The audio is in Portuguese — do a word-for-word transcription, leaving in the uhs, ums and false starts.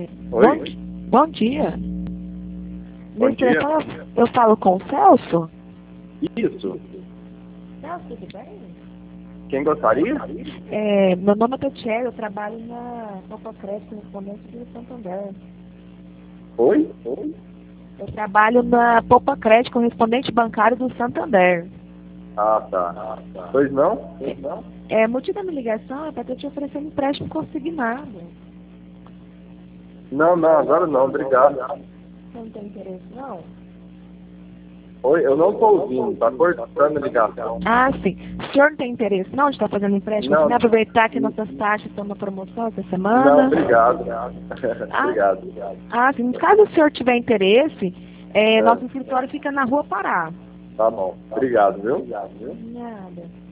Oi? Bom, di- bom dia. Bom Nesse dia. telefone eu falo com o Celso? Isso. Celso, tudo bem? Quem gostaria? É, meu nome é Tatiana, eu trabalho na Copa Crédito Correspondente do Santander. Oi? Oi? Eu trabalho na Poupa Crédito Correspondente Bancário do Santander. Ah, tá. Pois não? Pois não? É, motivo da minha ligação é para eu te oferecer um empréstimo consignado. Não, não, agora não, obrigado. Você não tem interesse, não? Oi, eu não estou ouvindo, tá cortando a ligação. Ah, sim. O senhor não tem interesse, não, de estar fazendo empréstimo? Não. Você vai aproveitar que nossas taxas estão na promoção essa Não, semana? obrigado. Ah. Obrigado, obrigado. Ah, sim. Caso o senhor tiver interesse, é, É. nosso escritório fica na Rua Pará. Tá bom. Obrigado, viu? Nada.